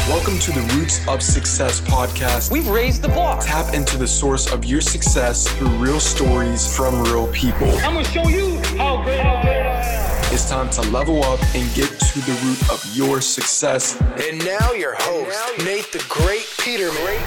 Welcome to the Roots of Success podcast. We've raised the bar. Tap into the source of your success through real stories from real people. I'm going to show you how great I am. It's time to level up and get to the root of your success. And now your host, Nate the Great Peterman.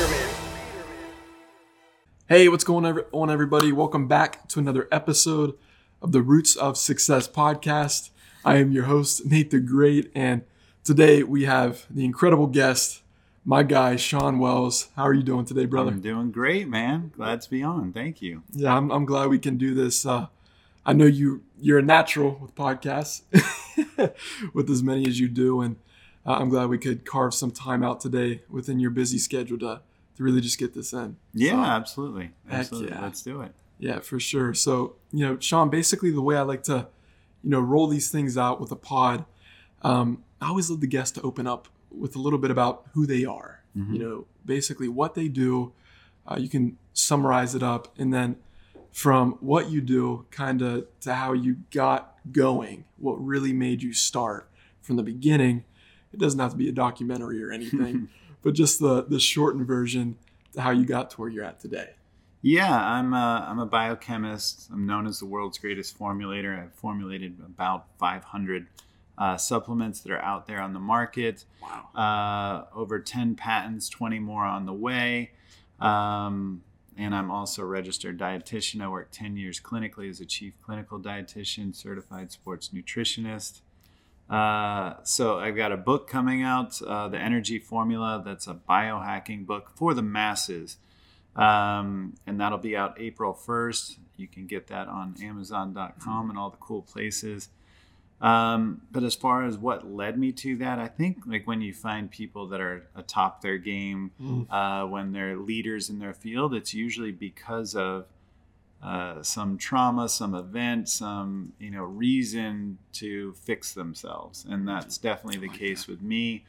Hey, what's going on, everybody? Welcome back to another episode of the Roots of Success podcast. I am your host, Nate the Great, and today we have the incredible guest, my guy, Sean Wells. How are you doing today, brother? I'm doing great, man. Glad to be on. Thank you. Yeah, I'm glad we can do this. I know you're a natural with podcasts, with as many as you do, and I'm glad we could carve some time out today within your busy schedule to really just get this in. Yeah, So, absolutely. Absolutely. yeah. Let's do it. Yeah, for sure. So, Sean, basically the way I like to, roll these things out with a pod, I always love the guest to open up with a little bit about who they are, basically what they do. You can summarize it up, and then from what you do kind of to how you got going, what really made you start from the beginning. It doesn't have to be a documentary or anything, but just the shortened version to how you got to where you're at today. Yeah, I'm a biochemist. I'm known as the world's greatest formulator. I've formulated about 500 supplements that are out there on the market. Wow. Over 10 patents, 20 more on the way. And I'm also a registered dietitian. I worked 10 years clinically as a chief clinical dietitian, certified sports nutritionist. So I've got a book coming out, The Energy Formula. That's a biohacking book for the masses. And that'll be out April 1st. You can get that on Amazon.com and all the cool places. But as far as what led me to that, I think like when you find people that are atop their game, when they're leaders in their field, it's usually because of some trauma, some event, some reason to fix themselves, and that's definitely the case with me.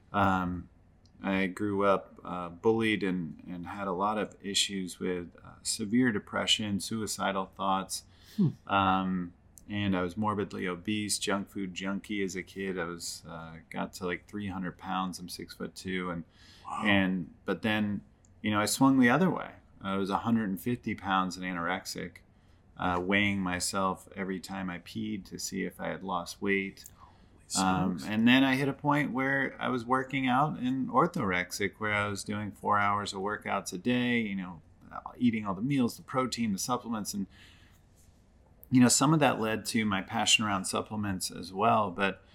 I grew up bullied and had a lot of issues with severe depression, suicidal thoughts. And I was morbidly obese, junk food junkie as a kid. I was got to like 300 pounds. I'm 6'2", but then I swung the other way. I was 150 pounds and anorexic, weighing myself every time I peed to see if I had lost weight. And then I hit a point where I was working out in orthorexic, where I was doing 4 hours of workouts a day, eating all the meals, the protein, the supplements. And, some of that led to my passion around supplements as well. But,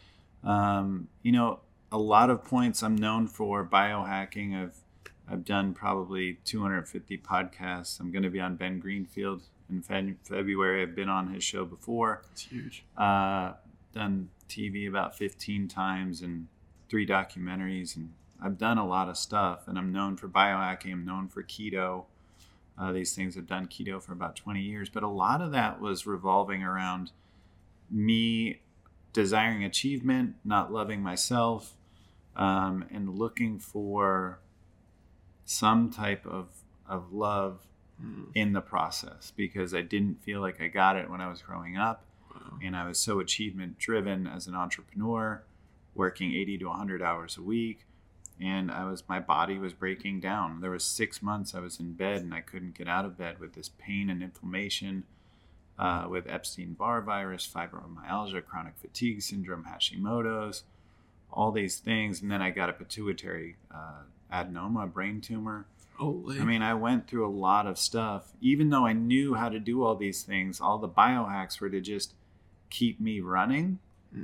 a lot of points I'm known for biohacking. I've done probably 250 podcasts. I'm going to be on Ben Greenfield in February. I've been on his show before. It's huge. Done TV about 15 times and 3 documentaries, and I've done a lot of stuff, and I'm known for biohacking. I'm known for keto. These things, I've done keto for about 20 years, but a lot of that was revolving around me desiring achievement, not loving myself, and looking for some type of love in the process, because I didn't feel like I got it when I was growing up. And I was so achievement driven as an entrepreneur, working 80 to 100 hours a week. And my body was breaking down. There was 6 months I was in bed and I couldn't get out of bed with this pain and inflammation, with Epstein-Barr virus, fibromyalgia, chronic fatigue syndrome, Hashimoto's, all these things. And then I got a pituitary adenoma, a brain tumor. Holy. I mean, I went through a lot of stuff. Even though I knew how to do all these things, all the biohacks were to just keep me running.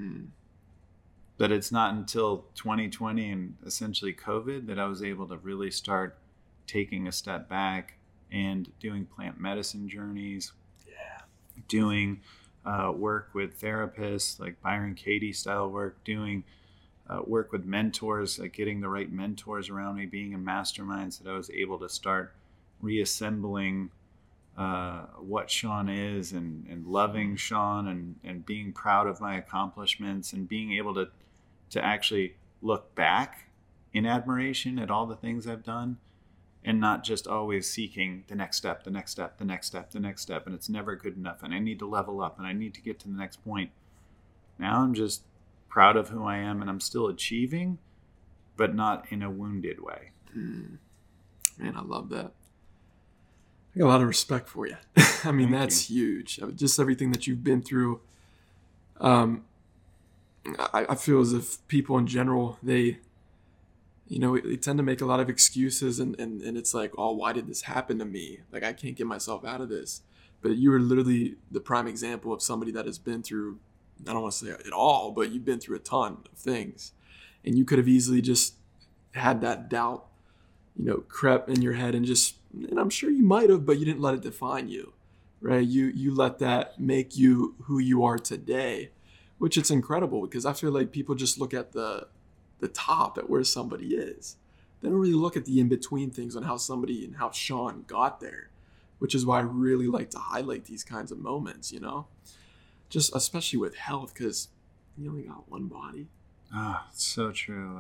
But it's not until 2020 and essentially COVID that I was able to really start taking a step back and doing plant medicine journeys, doing work with therapists like Byron Katie style work, doing work with mentors, like getting the right mentors around me, being in masterminds, that I was able to start reassembling what Sean is, and loving Sean, and being proud of my accomplishments, and being able to actually look back in admiration at all the things I've done, and not just always seeking the next step, the next step, the next step, the next step. And it's never good enough. And I need to level up, and I need to get to the next point. Now I'm just proud of who I am, and I'm still achieving, but not in a wounded way. Man, I love that. I got a lot of respect for you. I mean, that's huge. Just everything that you've been through. I feel as if people in general, they tend to make a lot of excuses and it's like, oh, why did this happen to me? Like, I can't get myself out of this. But you are literally the prime example of somebody that has been through, I don't want to say it all, but you've been through a ton of things. And you could have easily just had that doubt, crept in your head and I'm sure you might have, but you didn't let it define you, right? You let that make you who you are today, which it's incredible because I feel like people just look at the top at where somebody is. They don't really look at the in-between things on how somebody and how Sean got there, which is why I really like to highlight these kinds of moments, just especially with health, because you only got one body. Ah, so true.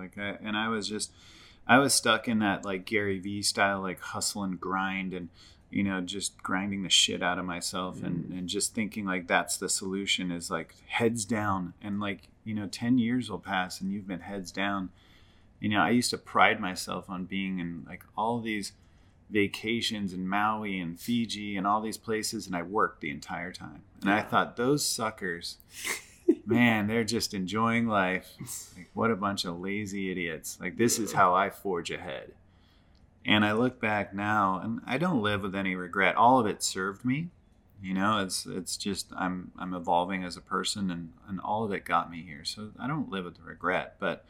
I was stuck in that like Gary Vee style, like hustle and grind and, just grinding the shit out of myself and just thinking like that's the solution is like heads down. And like, 10 years will pass and you've been heads down. I used to pride myself on being in like all these vacations in Maui and Fiji and all these places. And I worked the entire time. And I thought those suckers, man, they're just enjoying life. Like, what a bunch of lazy idiots. Like, this is how I forge ahead. And I look back now and I don't live with any regret. All of it served me. It's just I'm evolving as a person and all of it got me here. So I don't live with regret. But,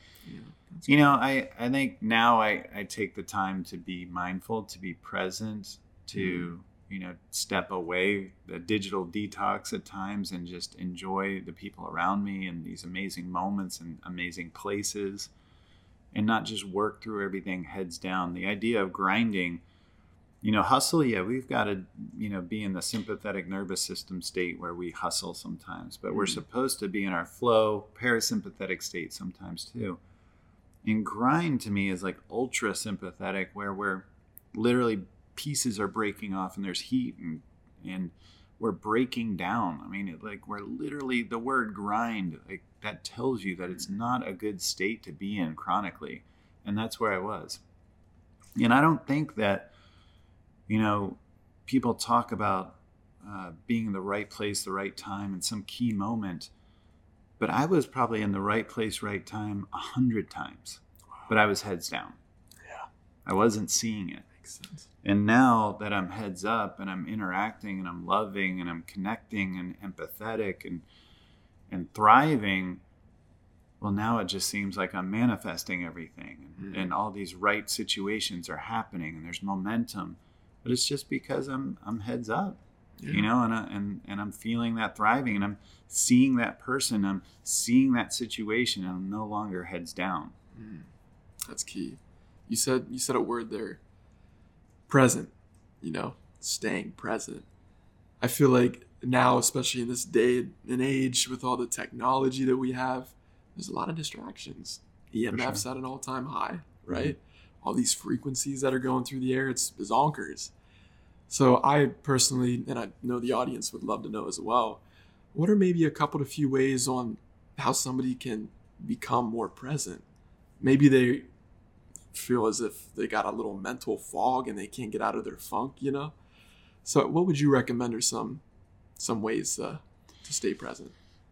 I think now I take the time to be mindful, to be present, to, step away, the digital detox at times and just enjoy the people around me and these amazing moments and amazing places and not just work through everything heads down. The idea of grinding, hustle, we've got to, be in the sympathetic nervous system state where we hustle sometimes, but we're supposed to be in our flow, parasympathetic state sometimes too. And grind to me is like ultra sympathetic where we're literally pieces are breaking off and there's heat and we're breaking down. I mean, we're literally, the word grind, like that tells you that it's not a good state to be in chronically. And that's where I was. And I don't think that, people talk about being in the right place, the right time in some key moment, but I was probably in the right place, right time 100 times, but I was heads down. Yeah. I wasn't seeing it. Makes sense. And now that I'm heads up and I'm interacting and I'm loving and I'm connecting and empathetic and thriving, well, now it just seems like I'm manifesting everything and all these right situations are happening and there's momentum. But it's just because I'm heads up, and I'm feeling that thriving and I'm seeing that person, I'm seeing that situation, and I'm no longer heads down. That's key. You said a word there. Present, staying present. I feel like now, especially in this day and age with all the technology that we have, there's a lot of distractions. EMF's at an all-time high, right? All these frequencies that are going through the air, it's bonkers. So I personally, and I know the audience would love to know as well, what are maybe a couple to few ways on how somebody can become more present? Maybe they feel as if they got a little mental fog and they can't get out of their funk, So what would you recommend are some ways to stay present?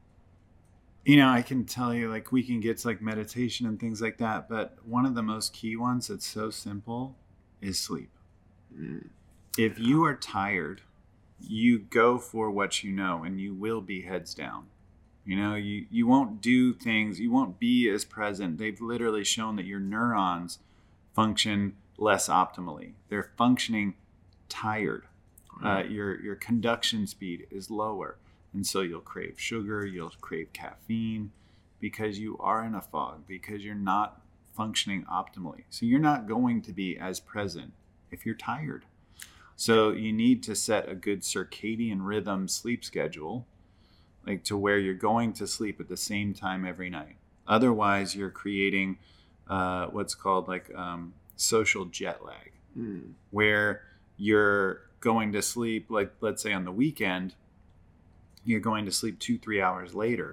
I can tell you, like, we can get to like meditation and things like that, but one of the most key ones that's so simple is sleep. If you are tired, you go for what and you will be heads down. You won't do things, you won't be as present. They've literally shown that your neurons function less optimally. They're functioning tired. Your conduction speed is lower. And so you'll crave sugar, you'll crave caffeine because you are in a fog, because you're not functioning optimally. So you're not going to be as present if you're tired. So you need to set a good circadian rhythm sleep schedule, like to where you're going to sleep at the same time every night. Otherwise, you're creating what's called social jet lag, where you're going to sleep, like let's say on the weekend, you're going to sleep 2-3 hours later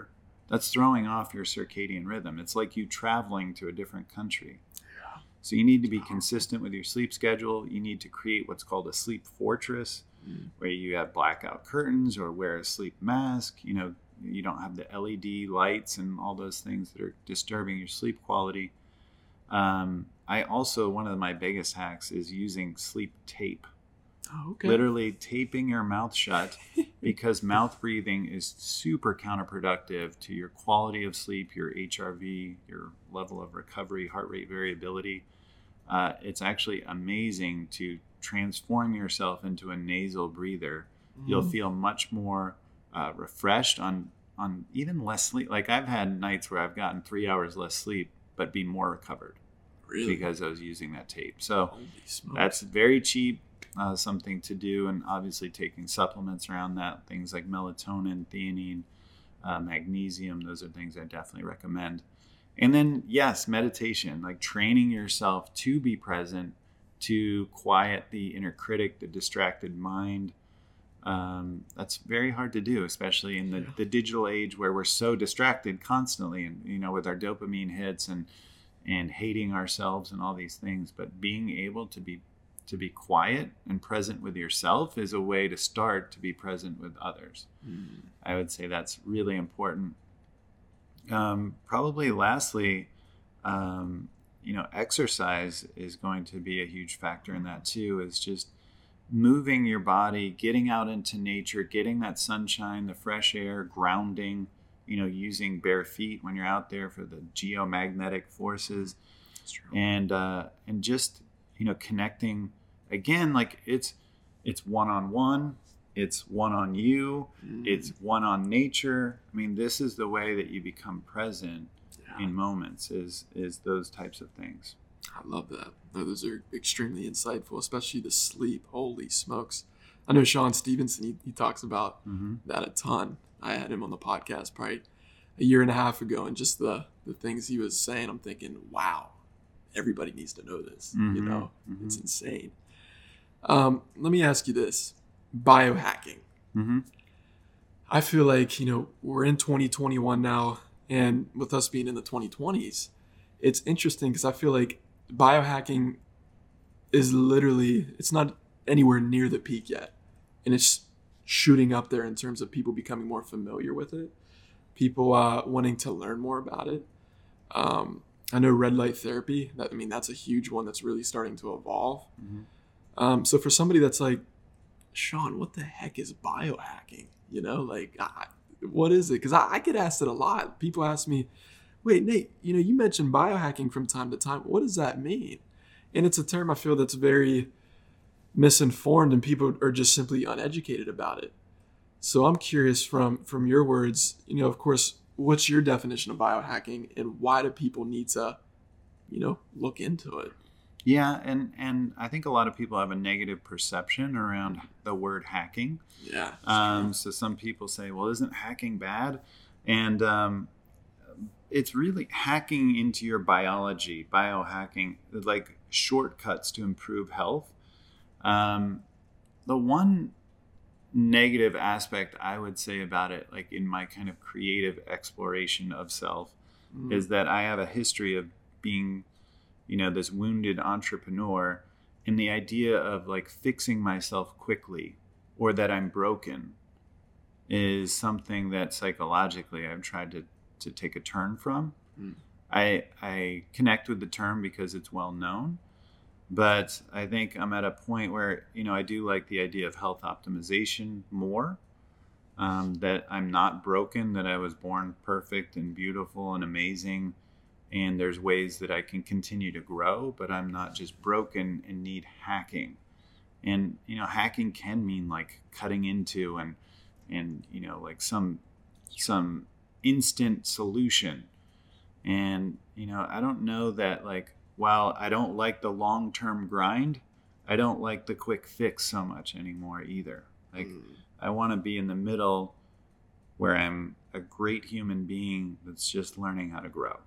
that's throwing off your circadian rhythm. It's like you traveling to a different country. So you need to be consistent with your sleep schedule. You need to create what's called a sleep fortress, where you have blackout curtains or wear a sleep mask. You know, you don't have the LED lights and all those things that are disturbing your sleep quality. I also, one of my biggest hacks is using sleep tape. Oh, okay. Literally taping your mouth shut, because mouth breathing is super counterproductive to your quality of sleep, your HRV, your level of recovery, heart rate variability. It's actually amazing to transform yourself into a nasal breather. You'll feel much more refreshed on even less sleep. Like I've had nights where I've gotten 3 hours less sleep, but be more recovered. Really? Because I was using that tape. So Holy smokes. that's very cheap. Something to do, and obviously taking supplements around that, things like melatonin, theanine, magnesium. Those are things I definitely recommend. And then, yes, meditation, like training yourself to be present, to quiet the inner critic, the distracted mind. That's very hard to do, especially in the digital age where we're so distracted constantly, and you know, with our dopamine hits and hating ourselves and all these things. But being able to be quiet and present with yourself is a way to start to be present with others. I would say that's really important. Probably lastly, exercise is going to be a huge factor in that too, is just moving your body, getting out into nature, getting that sunshine, the fresh air, grounding, using bare feet when you're out there for the geomagnetic forces. That's true. And just, connecting again, like it's one-on-one, it's one on you, it's one on nature. I mean, this is the way that you become present in moments, is those types of things. I love that. Those are extremely insightful, especially the sleep. Holy smokes. I know Sean Stevenson, he talks about that a ton. I had him on the podcast probably a year and a half ago, and just the things he was saying, I'm thinking, wow, everybody needs to know this. It's insane. Let me ask you this. Biohacking. I feel like, we're in 2021 now, and with us being in the 2020s, it's interesting because I feel like biohacking is literally, it's not anywhere near the peak yet. And it's shooting up there in terms of people becoming more familiar with it, people wanting to learn more about it. I know red light therapy, that's a huge one that's really starting to evolve. So for somebody that's like, Sean, what the heck is biohacking? What is it? Because I get asked it a lot. People ask me, wait, Nate, you mentioned biohacking from time to time. What does that mean? And it's a term I feel that's very misinformed, and people are just simply uneducated about it. So I'm curious from your words, of course, what's your definition of biohacking, and why do people need to, look into it? Yeah, and I think a lot of people have a negative perception around the word hacking. Yeah. So some people say, well, isn't hacking bad? And it's really hacking into your biology, biohacking, like shortcuts to improve health. The one negative aspect I would say about it, like in my kind of creative exploration of self, is that I have a history of being, this wounded entrepreneur, and the idea of like fixing myself quickly, or that I'm broken, is something that psychologically I've tried to take a turn from. I connect with the term because it's well known, but I think I'm at a point where, I do like the idea of health optimization more, that I'm not broken, that I was born perfect and beautiful and amazing, and there's ways that I can continue to grow, but I'm not just broken and need hacking. And, hacking can mean like cutting into and like some instant solution. And, I don't know that, like, while I don't like the long-term grind, I don't like the quick fix so much anymore either. Like, I want to be in the middle where I'm a great human being that's just learning how to grow.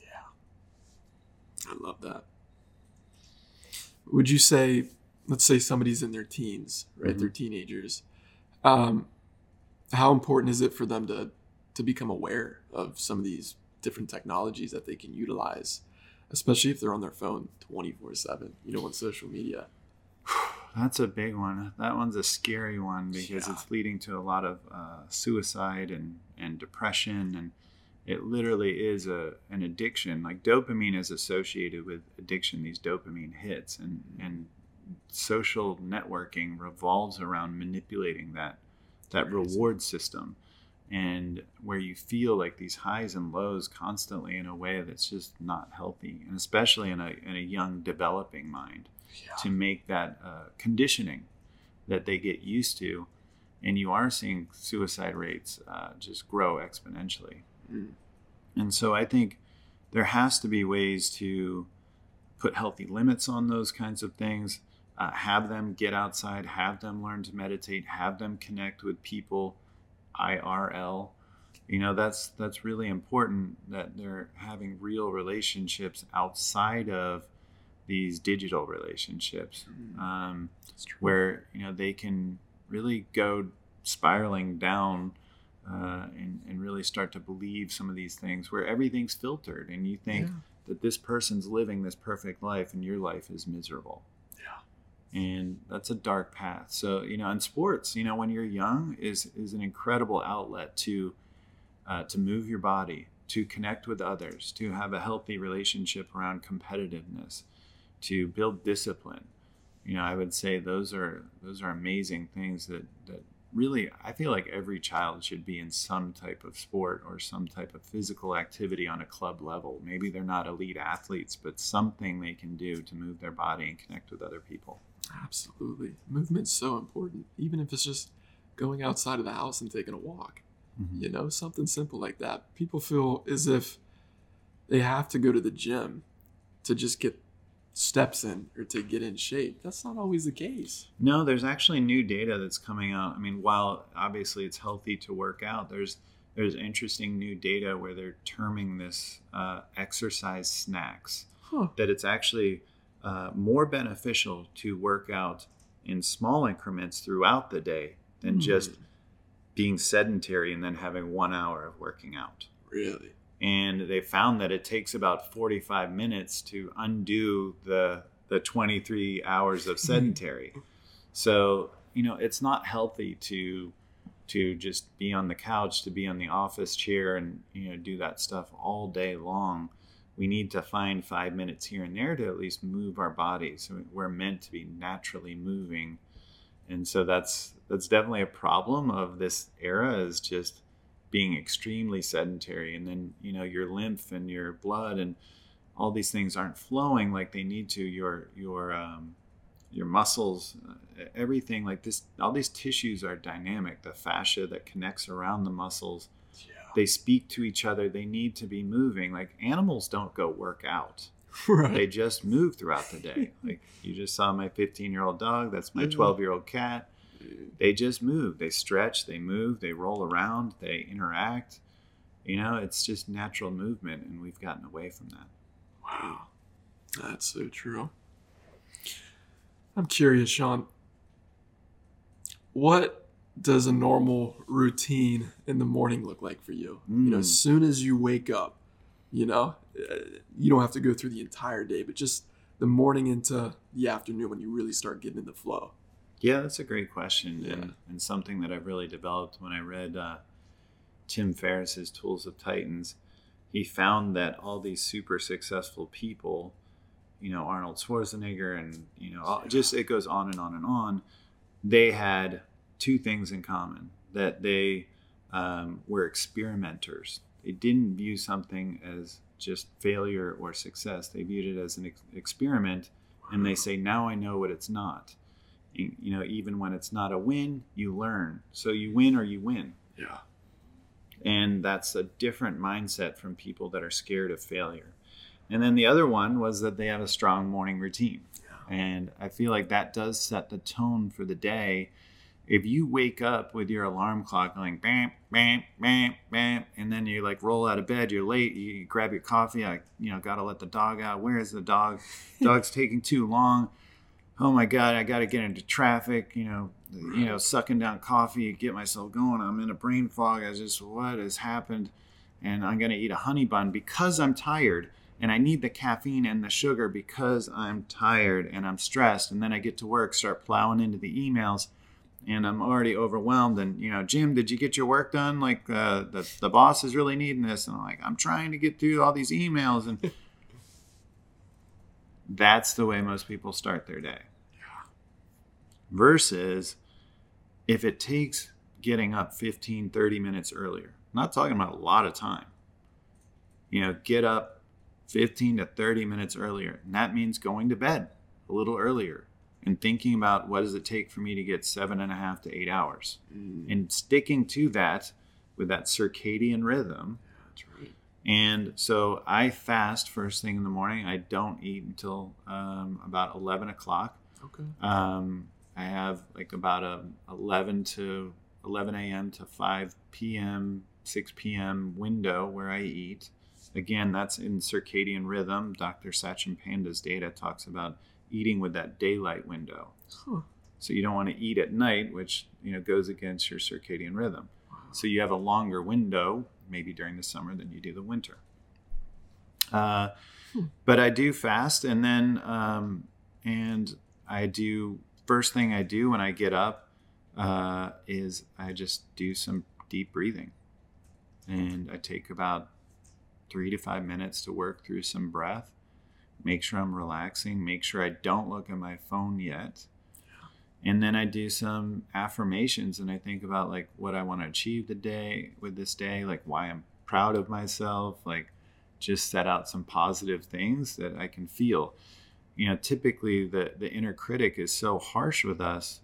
Yeah. I love that. Would you say, let's say somebody's in their teens, right? They're teenagers. How important is it for them to to become aware of some of these different technologies that they can utilize, especially if they're on their phone 24/7, on social media. That's a big one. That one's a scary one because it's leading to a lot of suicide and depression. And it literally is an addiction. Like dopamine is associated with addiction, these dopamine hits. And social networking revolves around manipulating that reward system. And where you feel like these highs and lows constantly in a way that's just not healthy. And especially in a young developing mind. To make that conditioning that they get used to, and you are seeing suicide rates just grow exponentially. And so I think there has to be ways to put healthy limits on those kinds of things, have them get outside, have them learn to meditate, have them connect with people IRL. That's really important, that they're having real relationships outside of these digital relationships, where they can really go spiraling down and really start to believe some of these things where everything's filtered, and you think that this person's living this perfect life and your life is miserable. And that's a dark path. So in sports, when you're young is an incredible outlet to move your body, to connect with others, to have a healthy relationship around competitiveness, to build discipline. I would say those are amazing things that really, I feel like every child should be in some type of sport or some type of physical activity on a club level. Maybe they're not elite athletes, but something they can do to move their body and connect with other people. Absolutely. Movement's so important, even if it's just going outside of the house and taking a walk. Something simple like that. People feel as if they have to go to the gym to just get steps in or to get in shape. That's not always the case. No, there's actually new data that's coming out. I mean, while obviously it's healthy to work out, there's interesting new data where they're terming this exercise snacks. That it's actually more beneficial to work out in small increments throughout the day than just being sedentary and then having 1 hour of working out. Really? And they found that it takes about 45 minutes to undo the 23 hours of sedentary. So, it's not healthy to just be on the couch, to be on the office chair and, do that stuff all day long. We need to find 5 minutes here and there to at least move our bodies. We're meant to be naturally moving. And so that's definitely a problem of this era, is just being extremely sedentary, and then your lymph and your blood and all these things aren't flowing like they need to. Your muscles, everything like this, all these tissues are dynamic. The fascia that connects around the muscles, they speak to each other. They need to be moving. Like animals don't go work out. Right. They just move throughout the day. Like you just saw my 15-year-old dog. That's my 12-year-old cat. They just move. They stretch. They move. They roll around. They interact. It's just natural movement, and we've gotten away from that. Wow. That's so true. I'm curious, Sean. What does a normal routine in the morning look like for you? As soon as you wake up, you don't have to go through the entire day, but just the morning into the afternoon when you really start getting in the flow. Yeah, that's a great question, and something that I've really developed when I read Tim Ferriss's Tools of Titans. He found that all these super successful people, Arnold Schwarzenegger and, just it goes on and on and on, they had two things in common, that they were experimenters. They didn't view something as just failure or success. They viewed it as an experiment, and they say, now I know what it's not. Even when it's not a win, you learn. So you win or you win. Yeah. And that's a different mindset from people that are scared of failure. And then the other one was that they have a strong morning routine. Yeah. And I feel like that does set the tone for the day. If you wake up with your alarm clock going bam, bam, bam, bam, and then you roll out of bed, you're late, you grab your coffee, got to let the dog out. Where is the dog? Dog's taking too long. oh my God, I got to get into traffic, sucking down coffee, get myself going. I'm in a brain fog. What has happened? And I'm going to eat a honey bun because I'm tired. And I need the caffeine and the sugar because I'm tired and I'm stressed. And then I get to work, start plowing into the emails, and I'm already overwhelmed. And, Jim, did you get your work done? Like the boss is really needing this. And I'm like, I'm trying to get through all these emails. And that's the way most people start their day. Versus if it takes getting up 15, 30 minutes earlier. I'm not talking about a lot of time. Get up 15 to 30 minutes earlier. And that means going to bed a little earlier and thinking about what does it take for me to get 7.5 to 8 hours. And sticking to that with that circadian rhythm. That's right. And so I fast first thing in the morning. I don't eat until about 11 o'clock. Okay. I have like about a 11 a.m. to 5 p.m., 6 p.m. window where I eat. Again, that's in circadian rhythm. Dr. Sachin Panda's data talks about eating with that daylight window. Huh. So you don't want to eat at night, which goes against your circadian rhythm. Wow. So you have a longer window, maybe during the summer, than you do the winter. But I do fast, and then first thing I do when I get up is I just do some deep breathing, and I take about 3 to 5 minutes to work through some breath, make sure I'm relaxing, make sure I don't look at my phone yet. And then I do some affirmations, and I think about like what I want to achieve with this day, like why I'm proud of myself, like just set out some positive things that I can feel. Typically the inner critic is so harsh with us.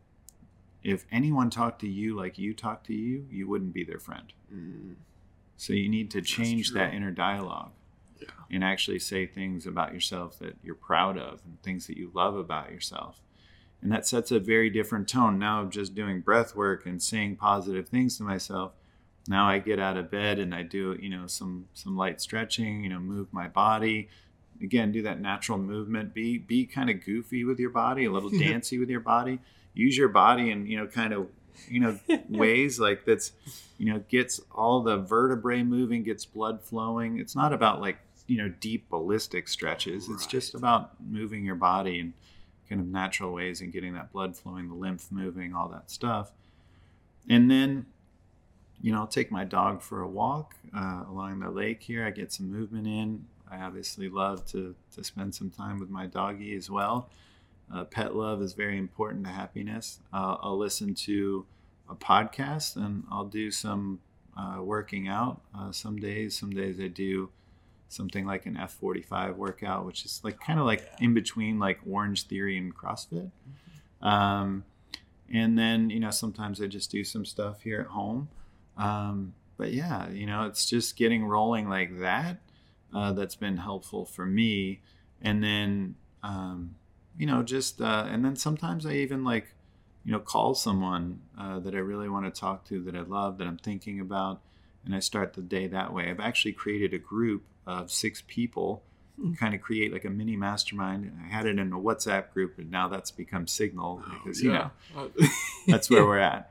If anyone talked to you like you talk to you, you wouldn't be their friend. So you need to change that inner dialogue and actually say things about yourself that you're proud of and things that you love about yourself. And that sets a very different tone. Now I'm just doing breath work and saying positive things to myself. Now I get out of bed and I do, some light stretching, move my body. Again, do that natural movement. Be kind of goofy with your body, a little dancey with your body. Use your body in, kind of, ways like that's, gets all the vertebrae moving, gets blood flowing. It's not about like, deep ballistic stretches. It's just about moving your body in kind of natural ways and getting that blood flowing, the lymph moving, all that stuff. And then, I'll take my dog for a walk along the lake here. I get some movement in. I obviously love to spend some time with my doggie as well. Pet love is very important to happiness. I'll listen to a podcast and I'll do some working out. Some days I do something like an F45 workout, which is like kind of like in between like Orange Theory and CrossFit. And then, sometimes I just do some stuff here at home. But yeah, it's just getting rolling like that. That's been helpful for me. And then, and then sometimes I even like, call someone that I really want to talk to, that I love, that I'm thinking about, and I start the day that way. I've actually created a group of 6 people, kind of create like a mini mastermind. I had it in a WhatsApp group, and now that's become Signal because, that's where we're at.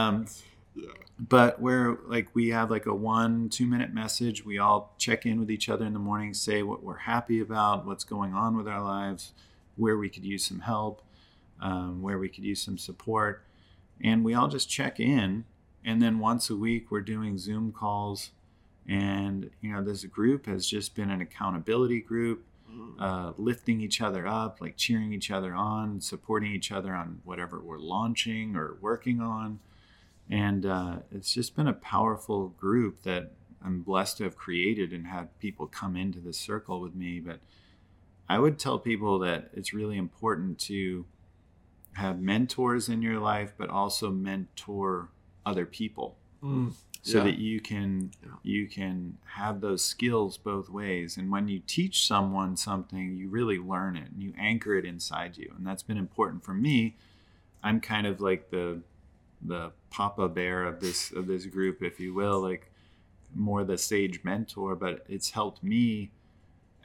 But where like we have like a 1-2 minute message, we all check in with each other in the morning, say what we're happy about, what's going on with our lives, where we could use some help, where we could use some support. And we all just check in. And then once a week, we're doing Zoom calls. And, this group has just been an accountability group, lifting each other up, like cheering each other on, supporting each other on whatever we're launching or working on. And it's just been a powerful group that I'm blessed to have created and had people come into this circle with me. But I would tell people that it's really important to have mentors in your life, but also mentor other people so that you can have those skills both ways. And when you teach someone something, you really learn it and you anchor it inside you. And that's been important for me. I'm kind of like the papa bear of this group, if you will, like more the sage mentor, but it's helped me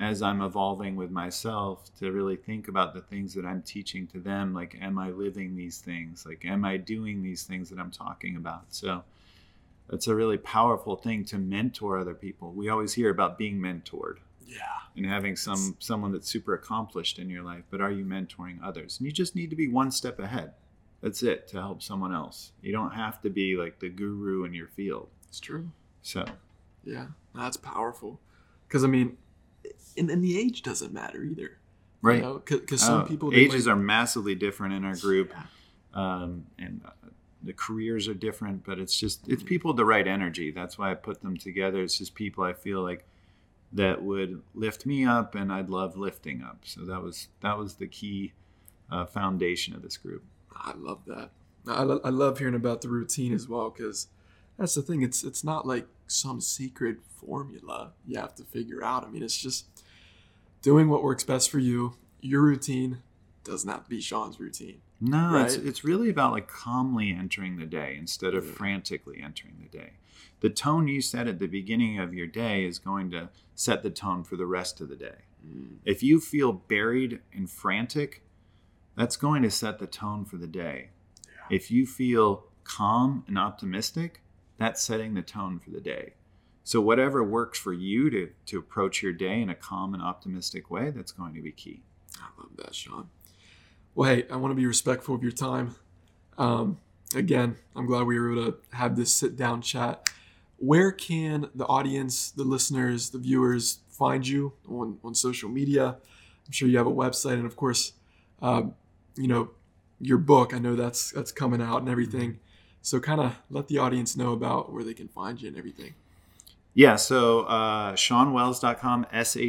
as I'm evolving with myself, to really think about the things that I'm teaching to them. Like, am I living these things? Like, am I doing these things that I'm talking about? So it's a really powerful thing to mentor other people. We always hear about being mentored. Yeah. And having someone that's super accomplished in your life, but are you mentoring others? And you just need to be one step ahead. That's it, to help someone else. You don't have to be like the guru in your field. It's true. So, yeah, that's powerful. Because, I mean, and the age doesn't matter either. right. Because some people... ages are massively different in our group. And the careers are different, but it's people with the right energy. That's why I put them together. It's just people I feel like that would lift me up, and I'd love lifting up. So that was the key foundation of this group. I love that. I love hearing about the routine as well, because that's the thing. It's not like some secret formula you have to figure out. I mean, it's just doing what works best for you. Your routine doesn't have to be Sean's routine. No, right? It's really about like calmly entering the day instead of frantically entering the day. The tone you set at the beginning of your day is going to set the tone for the rest of the day. If you feel buried and frantic, that's going to set the tone for the day. Yeah. If you feel calm and optimistic, that's setting the tone for the day. So whatever works for you to approach your day in a calm and optimistic way, that's going to be key. I love that, Sean. Well, hey, I want to be respectful of your time. Again, I'm glad we were able to have this sit-down chat. Where can the audience, the listeners, the viewers find you on social media? I'm sure you have a website, and of course, your book. I know that's coming out and everything. So kind of let the audience know about where they can find you and everything. Yeah, so SeanWells.com,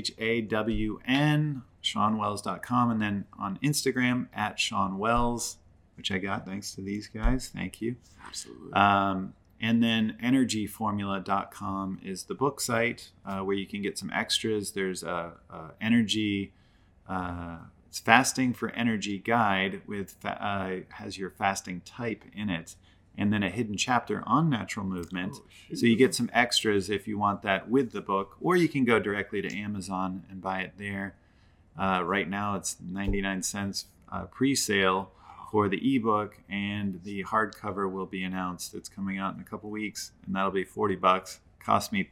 SHAWN, SeanWells.com, and then on Instagram at Sean Wells, which I got thanks to these guys. Thank you. Absolutely. And then energyformula.com is the book site where you can get some extras. There's a energy, it's fasting for energy guide with has your fasting type in it, and then a hidden chapter on natural movement. So you get some extras if you want that with the book, or you can go directly to Amazon and buy it there. Right now it's 99 cents pre-sale for the ebook, and the hardcover will be announced. It's coming out in a couple weeks, and that'll be $40. Cost me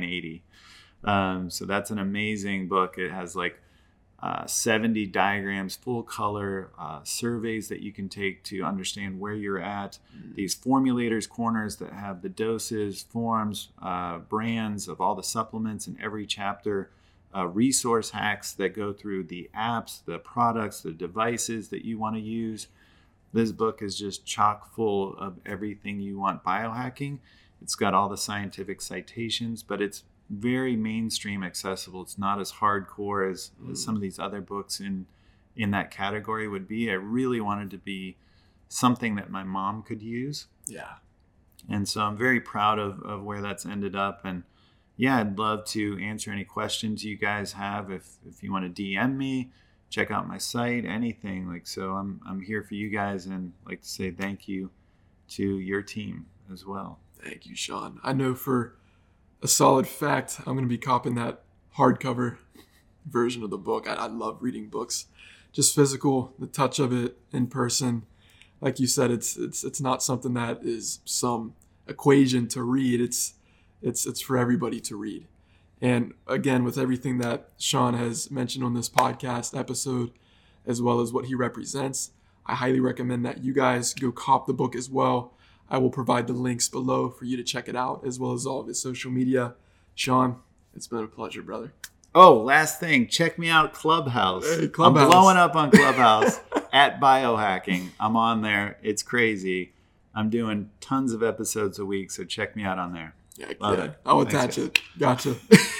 $39.80. So that's an amazing book. It has like 70 diagrams, full color, surveys that you can take to understand where you're at. These formulators corners that have the doses, forms, brands of all the supplements in every chapter, resource hacks that go through the apps, the products, the devices that you want to use. This book is just chock full of everything you want biohacking. It's got all the scientific citations, but it's very mainstream accessible. It's not as hardcore as some of these other books in that category would be. I really wanted to be something that my mom could use. Yeah. And so I'm very proud of where that's ended up. And yeah, I'd love to answer any questions you guys have. If you want to DM me, check out my site, anything. So I'm here for you guys, and I'd like to say thank you to your team as well. Thank you, Sean. I know for a solid fact, I'm going to be copping that hardcover version of the book. I love reading books, just physical, the touch of it in person. Like you said, it's not something that is some equation to read. It's for everybody to read. And again, with everything that Sean has mentioned on this podcast episode, as well as what he represents, I highly recommend that you guys go cop the book as well. I will provide the links below for you to check it out, as well as all of his social media. Sean, it's been a pleasure, brother. Oh, last thing. Check me out, Clubhouse. Hey, Clubhouse. I'm blowing up on Clubhouse at Biohacking. I'm on there. It's crazy. I'm doing tons of episodes a week, so check me out on there. Yeah. I'll attach it. Gotcha.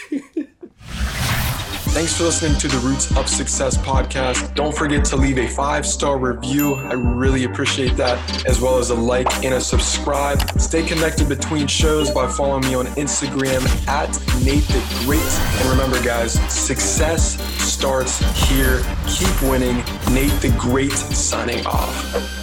Thanks for listening to the Roots of Success podcast. Don't forget to leave a 5-star review. I really appreciate that, as well as a like and a subscribe. Stay connected between shows by following me on Instagram at Nate the Great. And remember, guys, success starts here. Keep winning. Nate the Great signing off.